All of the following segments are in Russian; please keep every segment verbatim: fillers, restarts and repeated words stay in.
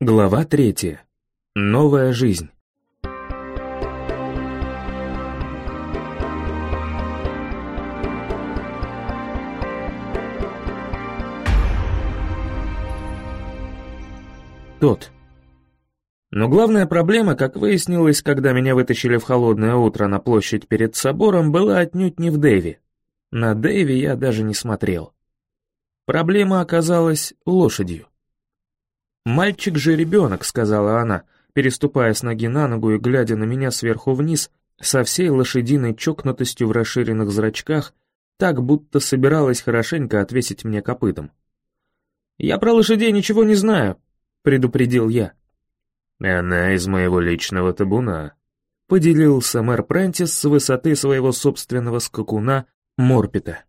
Глава третья. Новая жизнь. Тот. Но главная проблема, как выяснилось, когда меня вытащили в холодное утро на площадь перед собором, была отнюдь не в Дэви. На Дэви я даже не смотрел. Проблема оказалась лошадью. «Мальчик же ребенок», — сказала она, переступая с ноги на ногу и глядя на меня сверху вниз, со всей лошадиной чокнутостью в расширенных зрачках, так будто собиралась хорошенько отвесить мне копытом. «Я про лошадей ничего не знаю», — предупредил я. «Она из моего личного табуна», — поделился мэр Прентис с высоты своего собственного скакуна Морпета.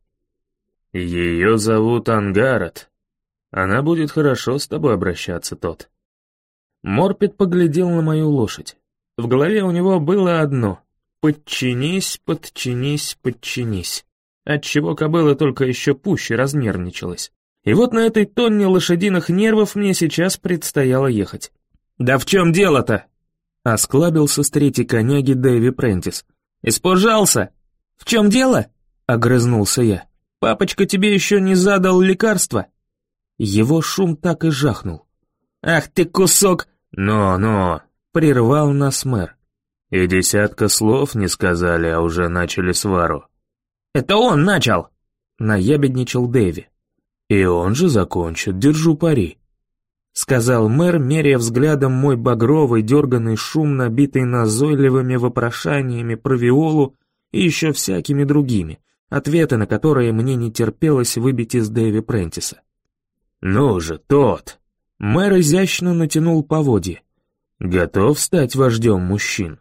«Ее зовут Ангарат. Она будет хорошо с тобой обращаться, Тот». Морпет поглядел на мою лошадь. В голове у него было одно: «Подчинись, подчинись, подчинись», отчего кобыла только еще пуще разнервничалась. И вот на этой тонне лошадиных нервов мне сейчас предстояло ехать. «Да в чем дело-то?» — осклабился с третьей коняги Дэви Прентис. «Испужался? В чем дело?» — огрызнулся я. «Папочка тебе еще не задал лекарства?» Его шум так и жахнул. «Ах ты кусок!» «Но-но!» — прервал нас мэр. «И десятка слов не сказали, а уже начали свару». «Это он начал!» — наябедничал Дэви. «И он же закончит, держу пари», — сказал мэр, меряя взглядом мой багровый, дерганный шум, набитый назойливыми вопрошаниями про Виолу и еще всякими другими, ответы на которые мне не терпелось выбить из Дэви Прентиса. «Ну же, Тот!» Мэр изящно натянул поводья. «Готов стать вождем мужчин?»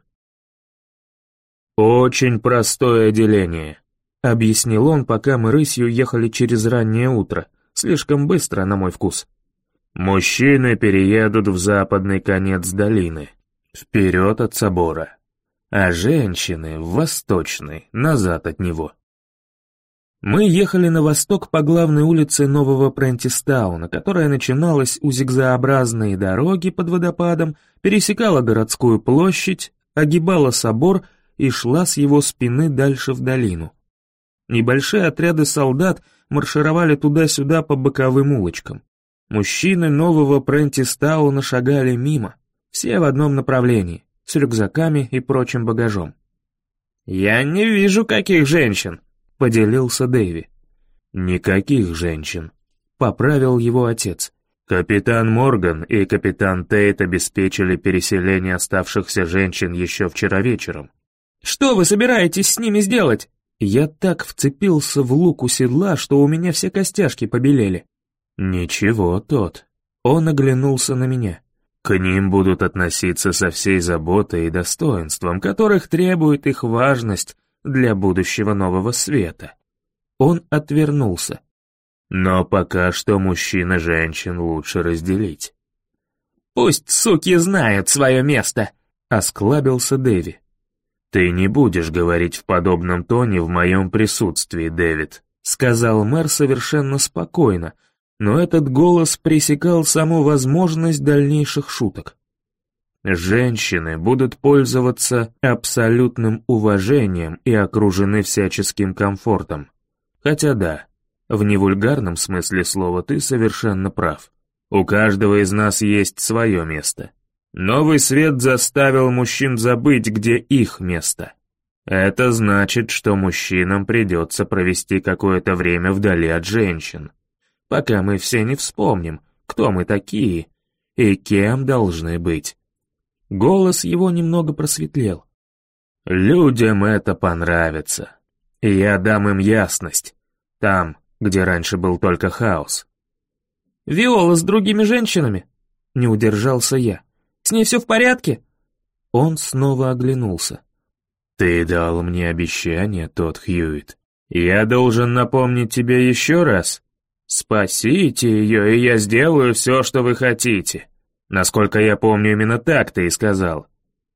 «Очень простое деление», — объяснил он, пока мы рысью ехали через раннее утро, слишком быстро, на мой вкус. «Мужчины переедут в западный конец долины, вперед от собора, а женщины в восточный, назад от него». Мы ехали на восток по главной улице Нового Прентистауна, которая начиналась у зигзагообразной дороги под водопадом, пересекала городскую площадь, огибала собор и шла с его спины дальше в долину. Небольшие отряды солдат маршировали туда-сюда по боковым улочкам. Мужчины Нового Прентистауна шагали мимо, все в одном направлении, с рюкзаками и прочим багажом. «Я не вижу, каких женщин», — поделился Дэви. «Никаких женщин», — поправил его отец. «Капитан Морган и капитан Тейт обеспечили переселение оставшихся женщин еще вчера вечером». «Что вы собираетесь с ними сделать?» Я так вцепился в луку седла, что у меня все костяшки побелели. «Ничего, Тот». Он оглянулся на меня. «К ним будут относиться со всей заботой и достоинством, которых требует их важность для будущего нового света». Он отвернулся. «Но пока что мужчин и женщин лучше разделить». «Пусть суки знают свое место», — осклабился Дэви. «Ты не будешь говорить в подобном тоне в моем присутствии, Дэвид», — сказал мэр совершенно спокойно, но этот голос пресекал саму возможность дальнейших шуток. «Женщины будут пользоваться абсолютным уважением и окружены всяческим комфортом. Хотя да, в невульгарном смысле слова ты совершенно прав. У каждого из нас есть свое место. Новый свет заставил мужчин забыть, где их место. Это значит, что мужчинам придется провести какое-то время вдали от женщин, пока мы все не вспомним, кто мы такие и кем должны быть». Голос его немного просветлел. «Людям это понравится, и я дам им ясность, там, где раньше был только хаос». «Виола с другими женщинами?» — не удержался я. «С ней все в порядке?» Он снова оглянулся. «Ты дал мне обещание, Тот Хьюит. Я должен напомнить тебе еще раз. Спасите ее, и я сделаю все, что вы хотите. Насколько я помню, именно так ты и сказал».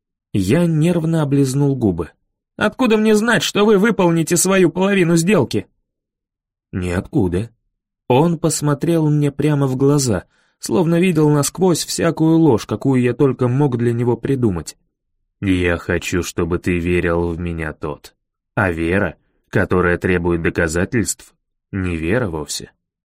Я нервно облизнул губы. «Откуда мне знать, что вы выполните свою половину сделки?» «Ниоткуда». Он посмотрел мне прямо в глаза, словно видел насквозь всякую ложь, какую я только мог для него придумать. «Я хочу, чтобы ты верил в меня, тот. А вера, которая требует доказательств, не вера вовсе».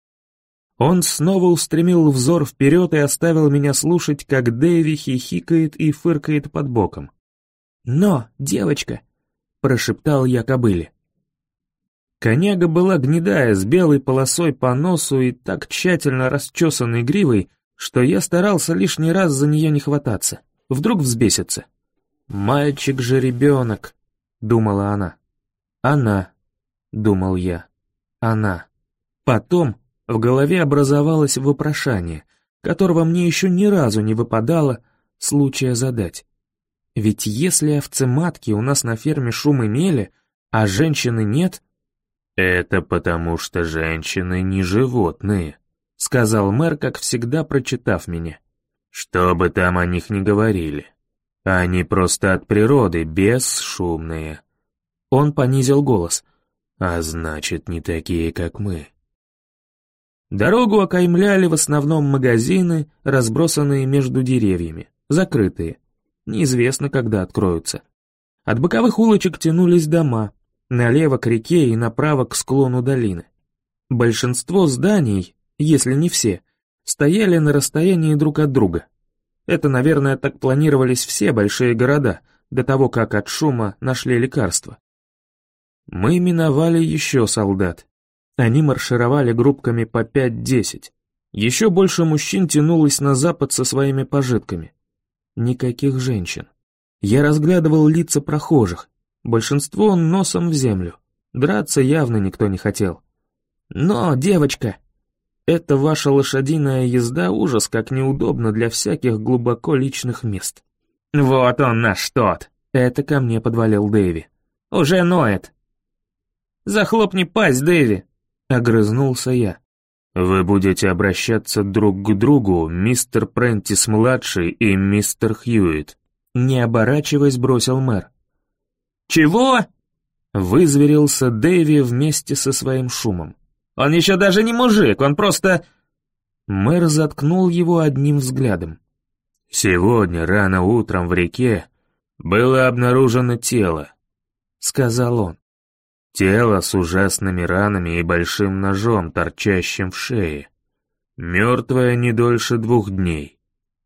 Он снова устремил взор вперед и оставил меня слушать, как Дэви хихикает и фыркает под боком. «Но, девочка!» — прошептал я кобыле. Коняга была гнедая, с белой полосой по носу и так тщательно расчесанной гривой, что я старался лишний раз за нее не хвататься. Вдруг взбесится. «Мальчик же ребенок», — думала она. «Она», — думал я. «Она». Потом в голове образовалось вопрошание, которого мне еще ни разу не выпадало случая задать. Ведь если овцематки у нас на ферме шум имели, а женщины нет... «Это потому, что женщины не животные», — сказал мэр, как всегда прочитав меня. «Что бы там о них ни говорили. Они просто от природы бесшумные». Он понизил голос. «А значит, не такие, как мы». Дорогу окаймляли в основном магазины, разбросанные между деревьями, закрытые. Неизвестно, когда откроются. От боковых улочек тянулись дома, налево к реке и направо к склону долины. Большинство зданий, если не все, стояли на расстоянии друг от друга. Это, наверное, так планировались все большие города, до того, как от шума нашли лекарства. Мы миновали еще солдат. Они маршировали группками по пять-десять. Еще больше мужчин тянулось на запад со своими пожитками. Никаких женщин. Я разглядывал лица прохожих. Большинство носом в землю. Драться явно никто не хотел. Но, девочка, эта ваша лошадиная езда ужас как неудобно для всяких глубоко личных мест. Вот он наш тот. Это ко мне подвалил Дэви. Уже ноет. Захлопни пасть, Дэви. Огрызнулся я. «Вы будете обращаться друг к другу, мистер Прентис-младший и мистер Хьюитт», не оборачиваясь, бросил мэр. «Чего?» — вызверился Дэви вместе со своим шумом. «Он еще даже не мужик, он просто...» Мэр заткнул его одним взглядом. «Сегодня рано утром в реке было обнаружено тело», — сказал он. «Тело с ужасными ранами и большим ножом, торчащим в шее. Мертвое не дольше двух дней».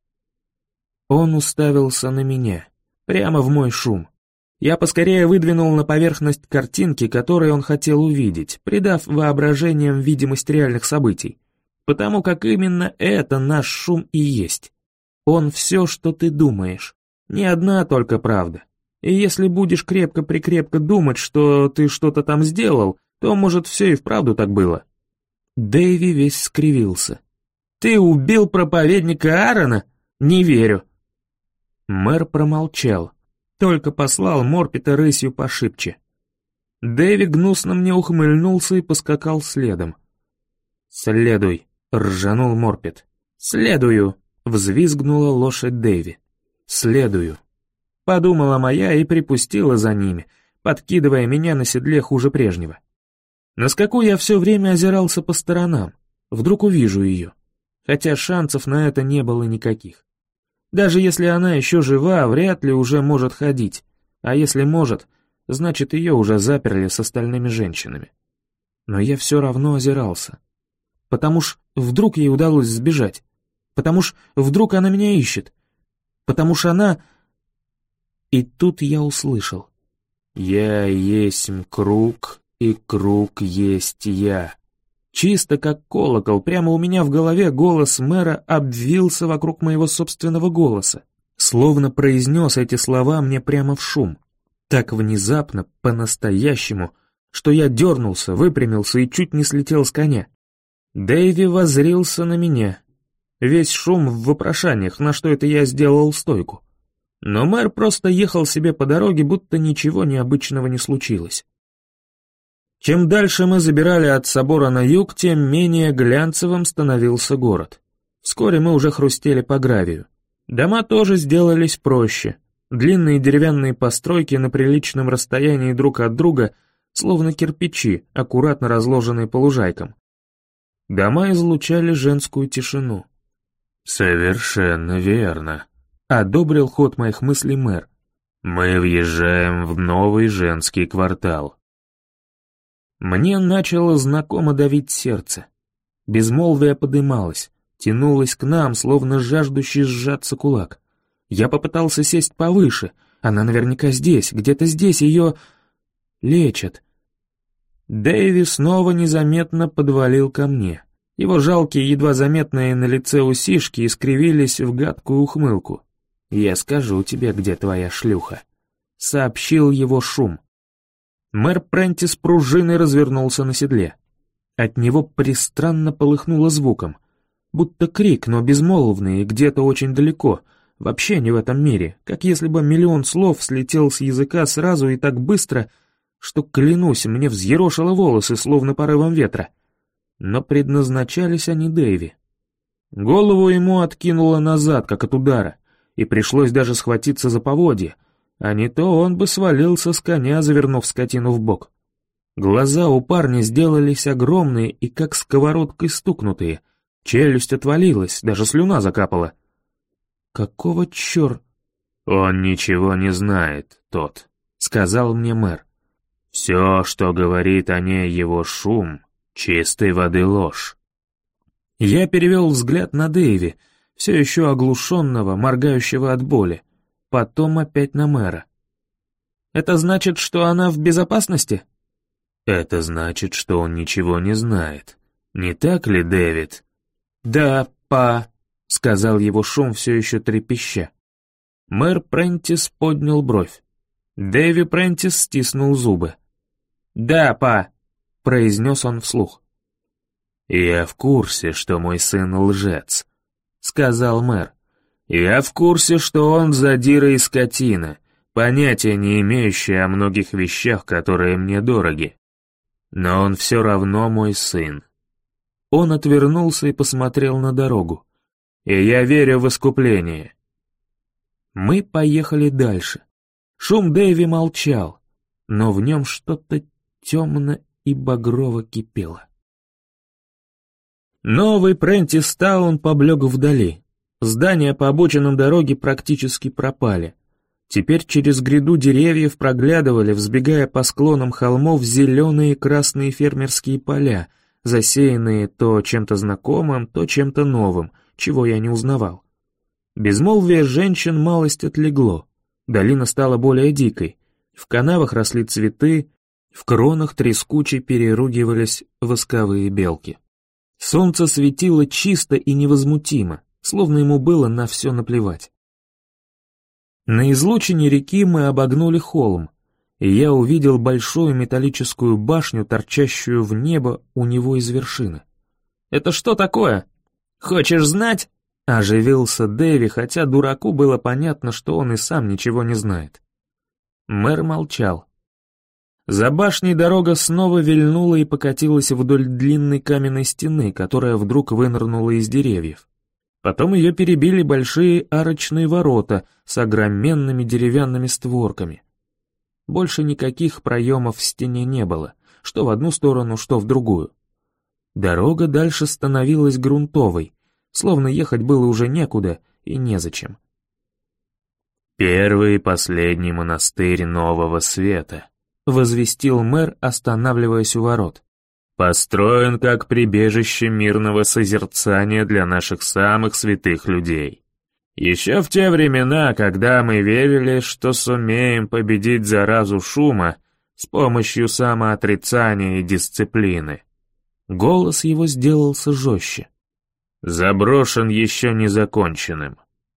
Он уставился на меня, прямо в мой шум. Я поскорее выдвинул на поверхность картинки, которые он хотел увидеть, придав воображением видимость реальных событий. Потому как именно это наш шум и есть. Он все, что ты думаешь. Не одна только правда. И если будешь крепко-прикрепко думать, что ты что-то там сделал, то, может, все и вправду так было. Дэви весь скривился. «Ты убил проповедника Аарона? Не верю». Мэр промолчал, только послал Морпета рысью пошибче. Дэви гнусно мне ухмыльнулся и поскакал следом. «Следуй», — ржанул Морпет. «Следую», — взвизгнула лошадь Дэви. «Следую». Подумала моя и припустила за ними, подкидывая меня на седле хуже прежнего. На скаку я все время озирался по сторонам, вдруг увижу ее, хотя шансов на это не было никаких. Даже если она еще жива, вряд ли уже может ходить, а если может, значит ее уже заперли с остальными женщинами. Но я все равно озирался, потому ж вдруг ей удалось сбежать, потому ж вдруг она меня ищет, потому ж она... И тут я услышал. «Я есмь круг, и круг есть я». Чисто как колокол, прямо у меня в голове голос мэра обвился вокруг моего собственного голоса. Словно произнес эти слова мне прямо в шум. Так внезапно, по-настоящему, что я дернулся, выпрямился и чуть не слетел с коня. Дэйви воззрился на меня. Весь шум в вопрошаниях, на что это я сделал стойку. Но мэр просто ехал себе по дороге, будто ничего необычного не случилось. Чем дальше мы забирали от собора на юг, тем менее глянцевым становился город. Вскоре мы уже хрустели по гравию. Дома тоже сделались проще. Длинные деревянные постройки на приличном расстоянии друг от друга, словно кирпичи, аккуратно разложенные по лужайкам. Дома излучали женскую тишину. «Совершенно верно», — одобрил ход моих мыслей мэр. «Мы въезжаем в новый женский квартал». Мне начало знакомо давить сердце. Безмолвие подымалось, тянулось к нам, словно жаждущий сжаться кулак. Я попытался сесть повыше. Она наверняка здесь, где-то здесь ее лечат. Дэйви снова незаметно подвалил ко мне. Его жалкие, едва заметные на лице усишки искривились в гадкую ухмылку. «Я скажу тебе, где твоя шлюха», — сообщил его шум. Мэр Прентис пружиной развернулся на седле. От него пристранно полыхнуло звуком. Будто крик, но безмолвный и где-то очень далеко, вообще не в этом мире, как если бы миллион слов слетел с языка сразу и так быстро, что, клянусь, мне взъерошило волосы, словно порывом ветра. Но предназначались они Дэйви. Голову ему откинуло назад, как от удара, и пришлось даже схватиться за поводья, а не то он бы свалился с коня, завернув скотину в бок. Глаза у парня сделались огромные и как сковородкой стукнутые, челюсть отвалилась, даже слюна закапала. «Какого чёр...» «Он ничего не знает, тот», — сказал мне мэр. «Все, что говорит о ней его шум, чистой воды ложь». Я перевел взгляд на Дэйви, все еще оглушенного, моргающего от боли, потом опять на мэра. «Это значит, что она в безопасности?» «Это значит, что он ничего не знает. Не так ли, Дэвид?» «Да, па», — сказал его шум все еще трепеща. Мэр Прентис поднял бровь. Дэви Прентис стиснул зубы. «Да, па», — произнес он вслух. «Я в курсе, что мой сын лжец», — сказал мэр. «Я в курсе, что он задира и скотина, понятия не имеющий о многих вещах, которые мне дороги. Но он все равно мой сын». Он отвернулся и посмотрел на дорогу. «И я верю в искупление». Мы поехали дальше. Шум Дэйви молчал, но в нем что-то темно и багрово кипело. Новый Прентистаун поблек вдали. Здания по обочинам дороги практически пропали. Теперь через гряду деревьев проглядывали, взбегая по склонам холмов, зеленые и красные фермерские поля, засеянные то чем-то знакомым, то чем-то новым, чего я не узнавал. Безмолвие женщин малость отлегло. Долина стала более дикой. В канавах росли цветы, в кронах трескуче переругивались восковые белки. Солнце светило чисто и невозмутимо, словно ему было на все наплевать. На излучине реки мы обогнули холм, и я увидел большую металлическую башню, торчащую в небо у него из вершины. «Это что такое? Хочешь знать?» — оживился Дэви, хотя дураку было понятно, что он и сам ничего не знает. Мэр молчал. За башней дорога снова вильнула и покатилась вдоль длинной каменной стены, которая вдруг вынырнула из деревьев. Потом ее перебили большие арочные ворота с огроменными деревянными створками. Больше никаких проемов в стене не было, что в одну сторону, что в другую. Дорога дальше становилась грунтовой, словно ехать было уже некуда и незачем. «Первый и последний монастырь Нового Света», — возвестил мэр, останавливаясь у ворот. «Построен как прибежище мирного созерцания для наших самых святых людей. Еще в те времена, когда мы верили, что сумеем победить заразу шума с помощью самоотрицания и дисциплины». Голос его сделался жестче. «Заброшен еще незаконченным».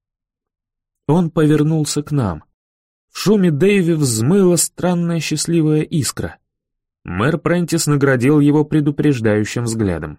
Он повернулся к нам. В шуме Дэйви взмыла странная счастливая искра. Мэр Прентис наградил его предупреждающим взглядом.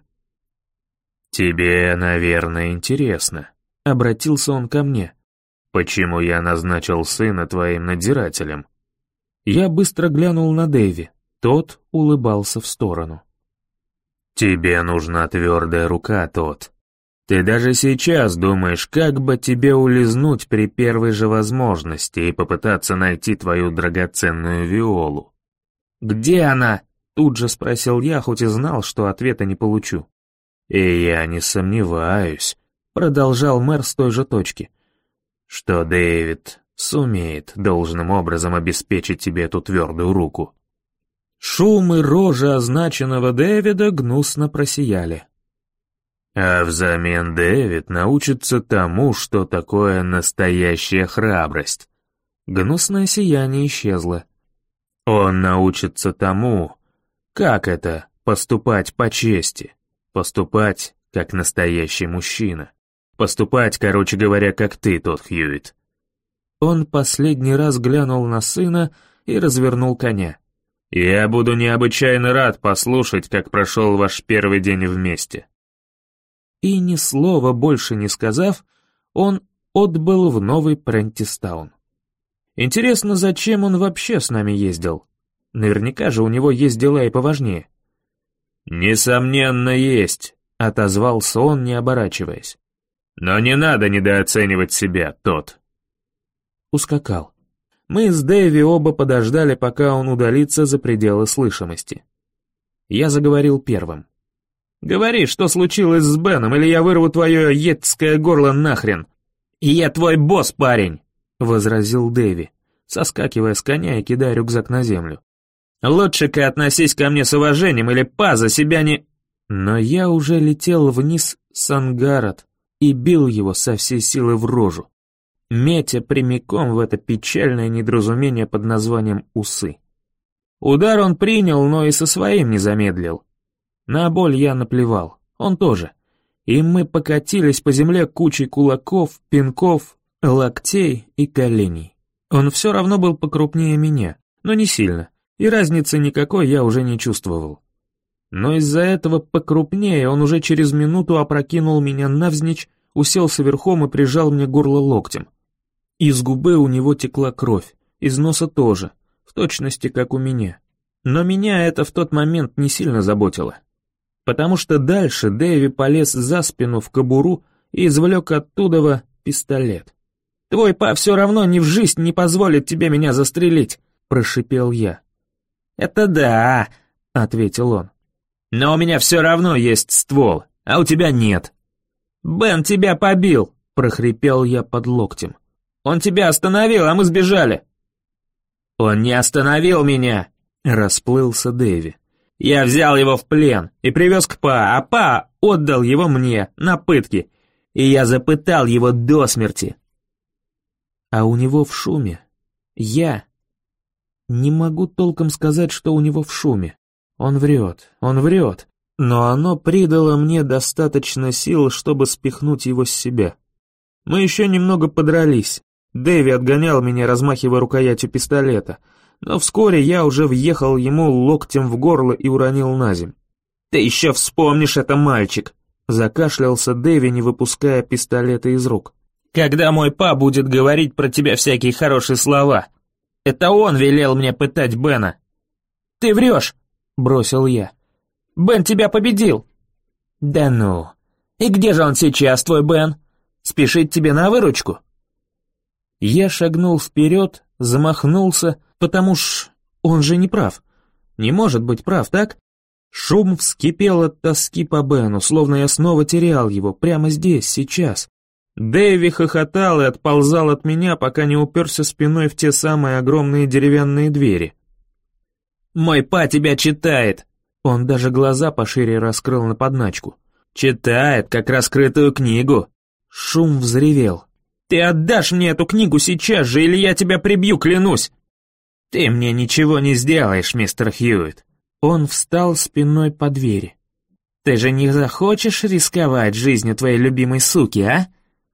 «Тебе, наверное, интересно», — обратился он ко мне. «Почему я назначил сына твоим надзирателем?» Я быстро глянул на Дэйви. Тот улыбался в сторону. «Тебе нужна твердая рука, тот. Ты даже сейчас думаешь, как бы тебе улизнуть при первой же возможности и попытаться найти твою драгоценную Виолу». «Где она?» — тут же спросил я, хоть и знал, что ответа не получу. «И я не сомневаюсь», — продолжал мэр с той же точки. «Что Дэвид сумеет должным образом обеспечить тебе эту твердую руку». Шум и рожа означенного Дэвида гнусно просияли. «А взамен Дэвид научится тому, что такое настоящая храбрость». Гнусное сияние исчезло. «Он научится тому, как это поступать по чести, поступать как настоящий мужчина, поступать, короче говоря, как ты, Тодд Хьюитт». Он последний раз глянул на сына и развернул коня. «Я буду необычайно рад послушать, как прошел ваш первый день вместе». И ни слова больше не сказав, он отбыл в Новый Прентистаун. Интересно, зачем он вообще с нами ездил? Наверняка же у него есть дела и поважнее. «Несомненно, есть», — отозвался он, не оборачиваясь. «Но не надо недооценивать себя, Тодд». Ускакал. Мы с Дэви оба подождали, пока он удалится за пределы слышимости. Я заговорил первым. «Говори, что случилось с Беном, или я вырву твое йетское горло нахрен!» «Я твой босс, парень!» — возразил Дэви, соскакивая с коня и кидая рюкзак на землю. «Лучше-ка относись ко мне с уважением, или па за себя не...» Но я уже летел вниз с Ангарат и бил его со всей силы в рожу, метя прямиком в это печальное недоразумение под названием «усы». Удар он принял, но и со своим не замедлил. На боль я наплевал, он тоже. И мы покатились по земле кучей кулаков, пинков, локтей и коленей. Он все равно был покрупнее меня, но не сильно, и разницы никакой я уже не чувствовал. Но из-за этого покрупнее он уже через минуту опрокинул меня навзничь, уселся верхом и прижал мне горло локтем. Из губы у него текла кровь, из носа тоже, в точности как у меня. Но меня это в тот момент не сильно заботило. Потому что дальше Дэви полез за спину в кобуру и извлек оттуда пистолет. «Твой па все равно ни в жизнь не позволит тебе меня застрелить», — прошипел я. «Это да», — ответил он. «Но у меня все равно есть ствол, а у тебя нет». «Бен тебя побил», — прохрипел я под локтем. «Он тебя остановил, а мы сбежали». «Он не остановил меня», — расплылся Дэви. «Я взял его в плен и привез к па, а па отдал его мне на пытки, и я запытал его до смерти». А у него в шуме я не могу толком сказать, что у него в шуме. Он врет, он врет, но оно придало мне достаточно сил, чтобы спихнуть его с себя. Мы еще немного подрались. Дэви отгонял меня, размахивая рукоятью пистолета, но вскоре я уже въехал ему локтем в горло и уронил на земь. «Ты еще вспомнишь это, мальчик!» — закашлялся Дэви, не выпуская пистолета из рук. «Когда мой па будет говорить про тебя всякие хорошие слова. Это он велел мне пытать Бена». «Ты врешь!» — бросил я. «Бен тебя победил!» «Да ну! И где же он сейчас, твой Бен? Спешит тебе на выручку?» Я шагнул вперед, замахнулся, потому ж он же не прав. Не может быть прав, так? Шум вскипел от тоски по Бену, словно я снова терял его, прямо здесь, сейчас. Дэви хохотал и отползал от меня, пока не уперся спиной в те самые огромные деревянные двери. «Мой па тебя читает!» Он даже глаза пошире раскрыл на подначку. «Читает, как раскрытую книгу!» Шум взревел. «Ты отдашь мне эту книгу сейчас же, или я тебя прибью, клянусь!» «Ты мне ничего не сделаешь, мистер Хьюитт!» Он встал спиной по двери. «Ты же не захочешь рисковать жизнью твоей любимой суки, а?»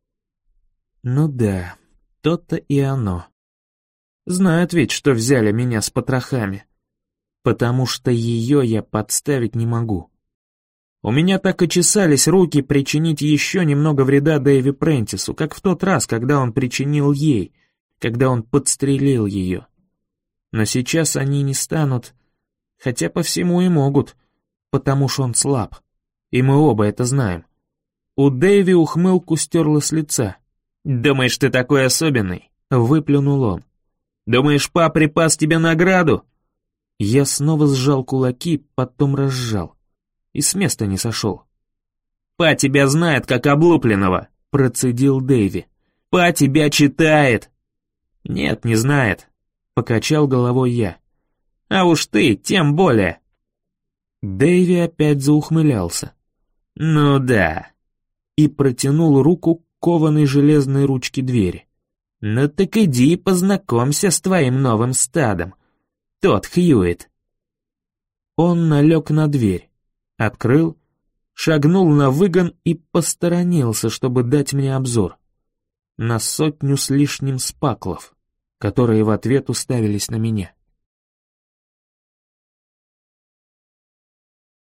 Ну да, то-то и оно. Знают ведь, что взяли меня с потрохами. Потому что ее я подставить не могу. У меня так и чесались руки причинить еще немного вреда Дэви Прентису, как в тот раз, когда он причинил ей, когда он подстрелил ее. Но сейчас они не станут, хотя по всему и могут, потому что он слаб. И мы оба это знаем. У Дэви ухмылку стерла с лица. «Думаешь, ты такой особенный?» — выплюнул он. «Думаешь, па припас тебе награду?» Я снова сжал кулаки, потом разжал. И с места не сошел. «Па тебя знает, как облупленного. процедил Дэйви. «Па тебя читает!» «Нет, не знает», — покачал головой я. «А уж ты, тем более». Дэйви опять заухмылялся. «Ну да». И протянул руку к кованой железной ручке двери. «Ну так иди познакомься с твоим новым стадом. Тот Хьюит». Он налег на дверь, открыл, шагнул на выгон и посторонился, чтобы дать мне обзор. На сотню с лишним спаклов, которые в ответ уставились на меня.